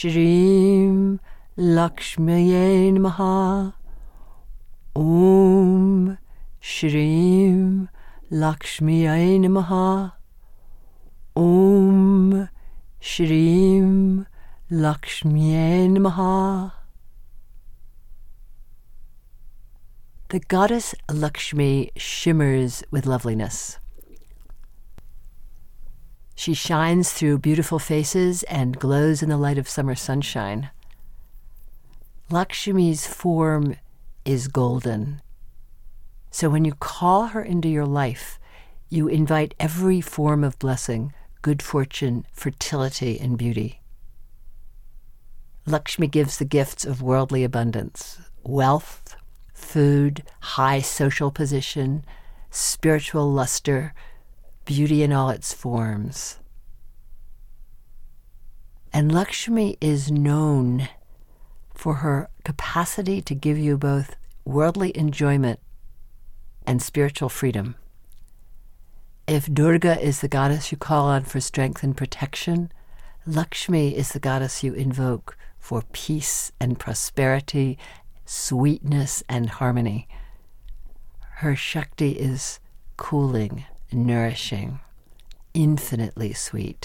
Shrim Lakshmiye Namaha. Om Shrim Lakshmiye Namaha. Om Shrim Lakshmiye Namaha. The goddess Lakshmi shimmers with loveliness. She shines through beautiful faces and glows in the light of summer sunshine. Lakshmi's form is golden. So when you call her into your life, you invite every form of blessing, good fortune, fertility, and beauty. Lakshmi gives the gifts of worldly abundance, wealth, food, high social position, spiritual luster, beauty in all its forms. And Lakshmi is known for her capacity to give you both worldly enjoyment and spiritual freedom. If Durga is the goddess you call on for strength and protection, Lakshmi is the goddess you invoke for peace and prosperity, sweetness and harmony. Her Shakti is cooling, nourishing, infinitely sweet.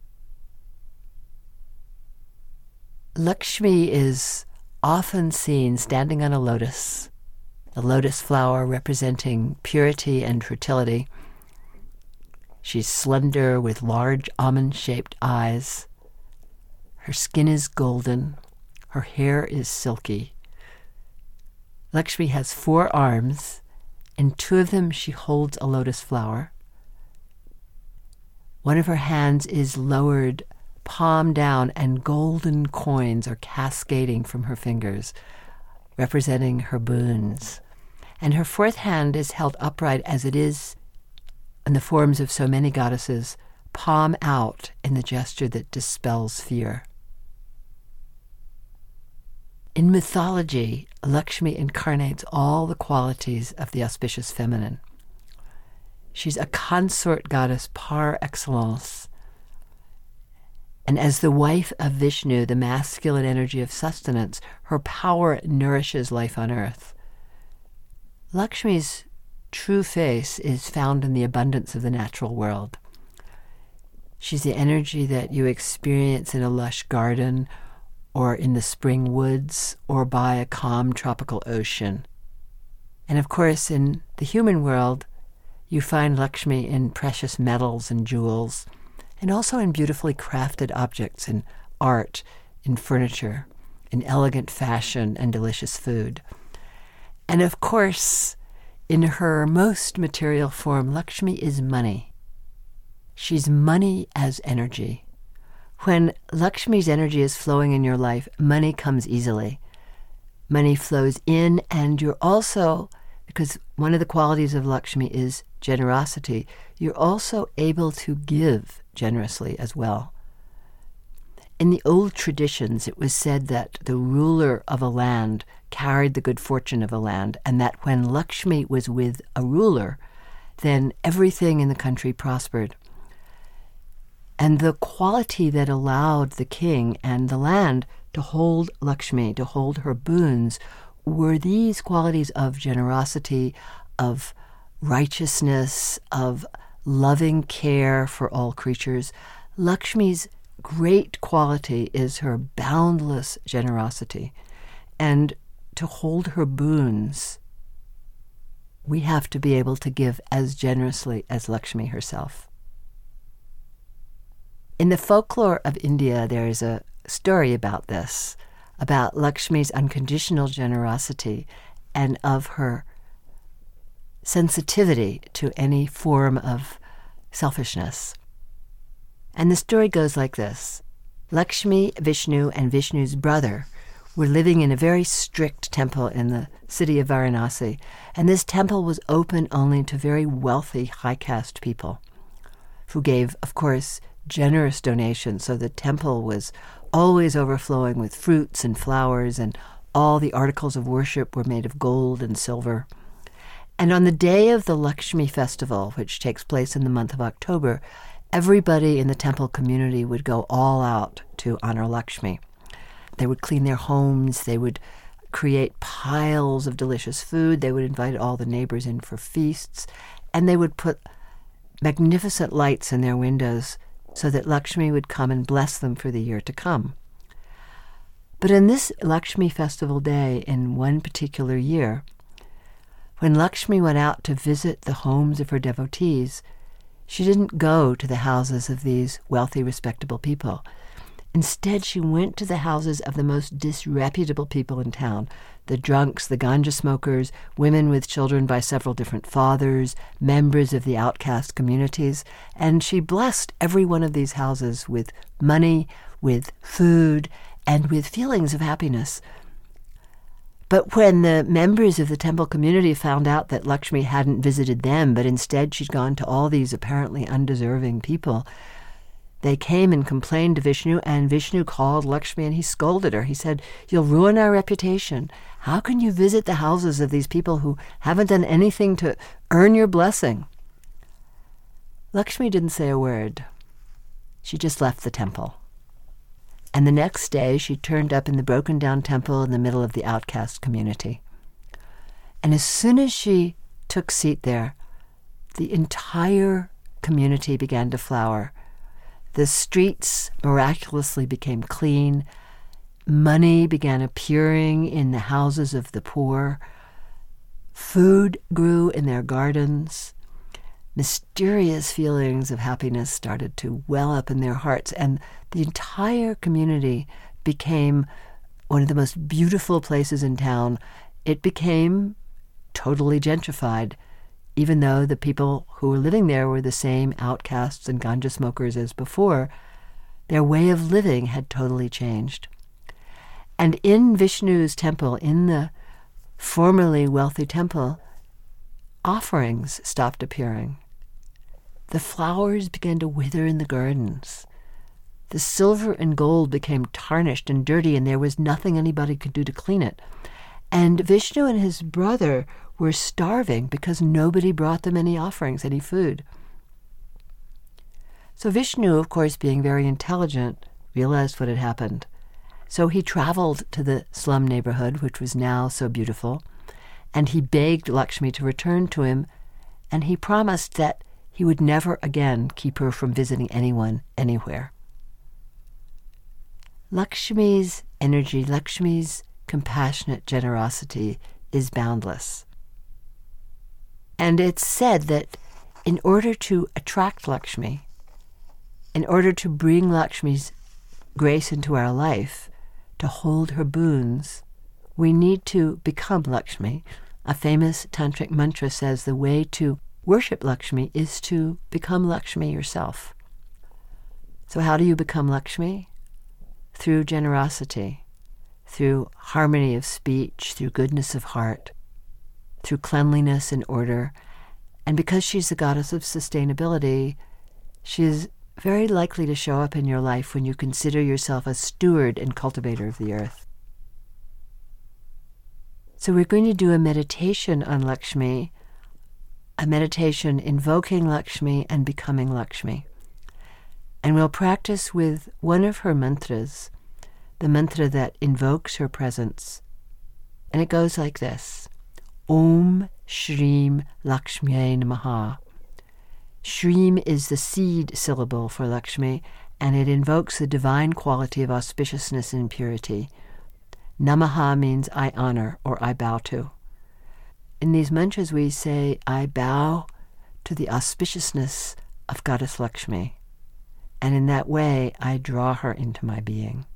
Lakshmi is often seen standing on a lotus, the lotus flower representing purity and fertility. She's slender with large almond-shaped eyes. Her skin is golden. Her hair is silky. Lakshmi has 4 arms. In 2 of them she holds a lotus flower. One of her hands is lowered, palm down, and golden coins are cascading from her fingers, representing her boons. And her 4th hand is held upright as it is in the forms of so many goddesses, palm out in the gesture that dispels fear. In mythology, Lakshmi incarnates all the qualities of the auspicious feminine. She's a consort goddess par excellence. And as the wife of Vishnu, the masculine energy of sustenance, her power nourishes life on earth. Lakshmi's true face is found in the abundance of the natural world. She's the energy that you experience in a lush garden, or in the spring woods, or by a calm tropical ocean. And of course, in the human world, you find Lakshmi in precious metals and jewels, and also in beautifully crafted objects, in art, in furniture, in elegant fashion and delicious food. And of course, in her most material form, Lakshmi is money. She's money as energy. When Lakshmi's energy is flowing in your life, money comes easily. Money flows in, and you're also, because one of the qualities of Lakshmi is generosity, you're also able to give generously as well. In the old traditions, it was said that the ruler of a land carried the good fortune of a land, and that when Lakshmi was with a ruler, then everything in the country prospered. And the quality that allowed the king and the land to hold Lakshmi, to hold her boons, were these qualities of generosity, of righteousness, of loving care for all creatures. Lakshmi's great quality is her boundless generosity. And to hold her boons, we have to be able to give as generously as Lakshmi herself. In the folklore of India, there is a story about this, about Lakshmi's unconditional generosity and of her sensitivity to any form of selfishness. And the story goes like this. Lakshmi, Vishnu, and Vishnu's brother were living in a very strict temple in the city of Varanasi, and this temple was open only to very wealthy, high-caste people who gave, of course, generous donations, so the temple was always overflowing with fruits and flowers, and all the articles of worship were made of gold and silver. And on the day of the Lakshmi festival, which takes place in the month of October, everybody in the temple community would go all out to honor Lakshmi. They would clean their homes. They would create piles of delicious food. They would invite all the neighbors in for feasts. And they would put magnificent lights in their windows so that Lakshmi would come and bless them for the year to come. But in this Lakshmi festival day in one particular year, when Lakshmi went out to visit the homes of her devotees, she didn't go to the houses of these wealthy, respectable people. Instead, she went to the houses of the most disreputable people in town, the drunks, the ganja smokers, women with children by several different fathers, members of the outcast communities, and she blessed every one of these houses with money, with food, and with feelings of happiness. But when the members of the temple community found out that Lakshmi hadn't visited them, but instead she'd gone to all these apparently undeserving people, they came and complained to Vishnu, and Vishnu called Lakshmi and he scolded her. He said, "You'll ruin our reputation. How can you visit the houses of these people who haven't done anything to earn your blessing?" Lakshmi didn't say a word. She just left the temple. And the next day she turned up in the broken-down temple in the middle of the outcast community. And as soon as she took seat there, the entire community began to flower. The streets miraculously became clean. Money began appearing in the houses of the poor. Food grew in their gardens. Mysterious feelings of happiness started to well up in their hearts, and the entire community became one of the most beautiful places in town. It became totally gentrified, even though the people who were living there were the same outcasts and ganja smokers as before. Their way of living had totally changed. And in Vishnu's temple, in the formerly wealthy temple, offerings stopped appearing. The flowers began to wither in the gardens. The silver and gold became tarnished and dirty, and there was nothing anybody could do to clean it. And Vishnu and his brother were starving because nobody brought them any offerings, any food. So Vishnu, of course, being very intelligent, realized what had happened. So he traveled to the slum neighborhood, which was now so beautiful, and he begged Lakshmi to return to him, and he promised that he would never again keep her from visiting anyone, anywhere. Lakshmi's energy, Lakshmi's compassionate generosity is boundless. And it's said that in order to attract Lakshmi, in order to bring Lakshmi's grace into our life, to hold her boons, we need to become Lakshmi. A famous tantric mantra says the way to worship Lakshmi is to become Lakshmi yourself. So how do you become Lakshmi? Through generosity, through harmony of speech, through goodness of heart, through cleanliness and order. And because she's the goddess of sustainability, she is very likely to show up in your life when you consider yourself a steward and cultivator of the earth. So we're going to do a meditation on Lakshmi, a meditation invoking Lakshmi and becoming Lakshmi. And we'll practice with one of her mantras, the mantra that invokes her presence. And it goes like this: Om Shrim Lakshmye Namaha. Shrim is the seed syllable for Lakshmi, and it invokes the divine quality of auspiciousness and purity. Namaha means I honor or I bow to. In these mantras we say, I bow to the auspiciousness of Goddess Lakshmi, and in that way I draw her into my being.